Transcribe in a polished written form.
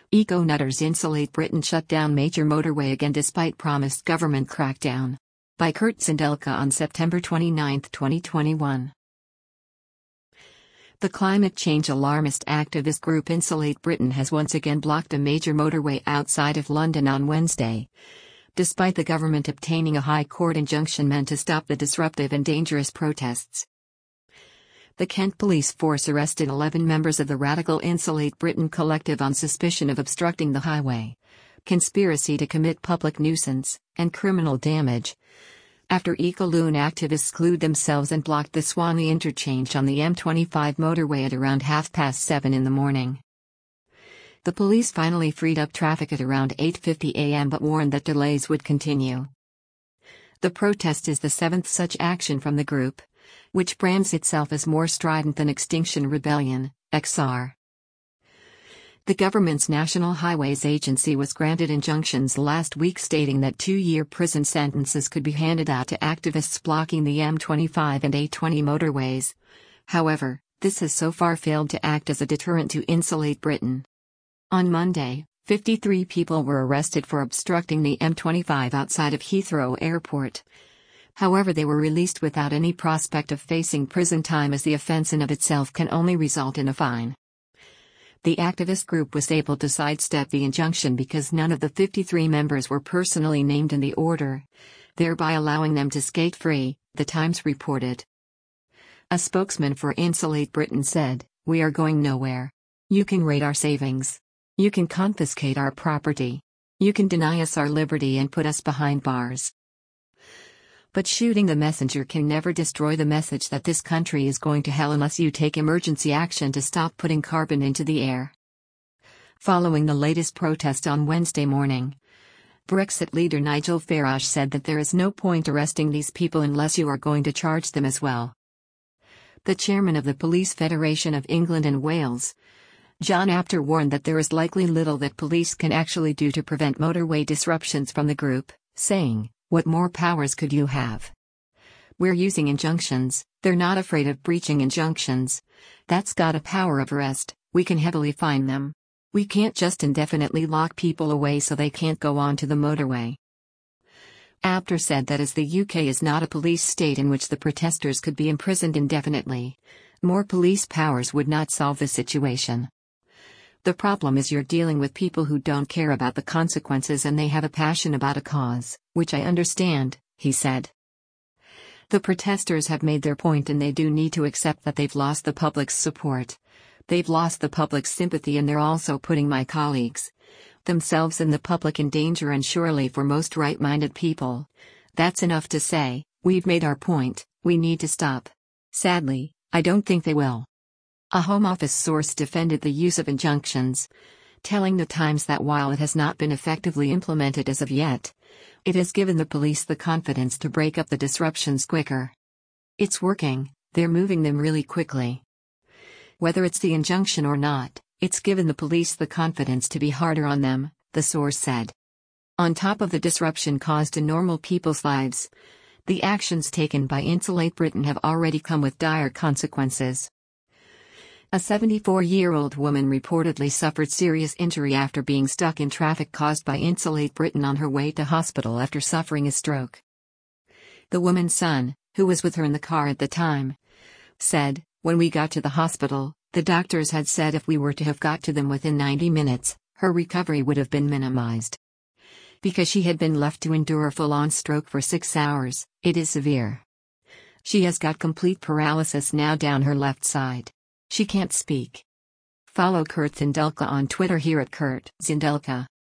Eco-nutters insulate Britain shut down major motorway again despite promised government crackdown. By Kurt Zindelka on September 29, 2021. The climate change alarmist activist group Insulate Britain has once again blocked a major motorway outside of London on Wednesday, despite the government obtaining a High Court injunction meant to stop the disruptive and dangerous protests. The Kent police force arrested 11 members of the radical Insulate Britain collective on suspicion of obstructing the highway, conspiracy to commit public nuisance, and criminal damage, after Ecoloon activists glued themselves and blocked the Swanley interchange on the M25 motorway at around 7:30 in the morning. The police finally freed up traffic at around 8:50 a.m. but warned that delays would continue. The protest is the seventh such action from the group, which brands itself as more strident than Extinction Rebellion, XR. The government's National Highways Agency was granted injunctions last week stating that 2-year prison sentences could be handed out to activists blocking the M25 and A20 motorways. However, this has so far failed to act as a deterrent to Insulate Britain. On Monday, 53 people were arrested for obstructing the M25 outside of Heathrow Airport. However, they were released without any prospect of facing prison time as the offense in of itself can only result in a fine. The activist group was able to sidestep the injunction because none of the 53 members were personally named in the order, thereby allowing them to skate free, The Times reported. A spokesman for Insulate Britain said, "We are going nowhere. You can raid our savings. You can confiscate our property. You can deny us our liberty and put us behind bars. But shooting the messenger can never destroy the message that this country is going to hell unless you take emergency action to stop putting carbon into the air." Following the latest protest on Wednesday morning, Brexit leader Nigel Farage said that there is no point arresting these people unless you are going to charge them as well. The chairman of the Police Federation of England and Wales, John Apter, warned that there is likely little that police can actually do to prevent motorway disruptions from the group, saying, "What more powers could you have? We're using injunctions, they're not afraid of breaching injunctions. That's got a power of arrest, we can heavily fine them. We can't just indefinitely lock people away so they can't go onto the motorway." Apter said that as the UK is not a police state in which the protesters could be imprisoned indefinitely, more police powers would not solve the situation. "The problem is you're dealing with people who don't care about the consequences and they have a passion about a cause, which I understand," he said. "The protesters have made their point and they do need to accept that they've lost the public's support. They've lost the public's sympathy and they're also putting my colleagues, themselves and the public in danger, and surely for most right-minded people, that's enough to say, we've made our point, we need to stop. Sadly, I don't think they will." A Home Office source defended the use of injunctions, telling The Times that while it has not been effectively implemented as of yet, it has given the police the confidence to break up the disruptions quicker. "It's working, they're moving them really quickly. Whether it's the injunction or not, it's given the police the confidence to be harder on them," the source said. On top of the disruption caused to normal people's lives, the actions taken by Insulate Britain have already come with dire consequences. A 74-year-old woman reportedly suffered serious injury after being stuck in traffic caused by Insulate Britain on her way to hospital after suffering a stroke. The woman's son, who was with her in the car at the time, said, "When we got to the hospital, the doctors had said if we were to have got to them within 90 minutes, her recovery would have been minimized. Because she had been left to endure a full-on stroke for 6 hours, it is severe. She has got complete paralysis now down her left side. She can't speak." Follow Kurt Zindelka on Twitter here at Kurt Zindelka.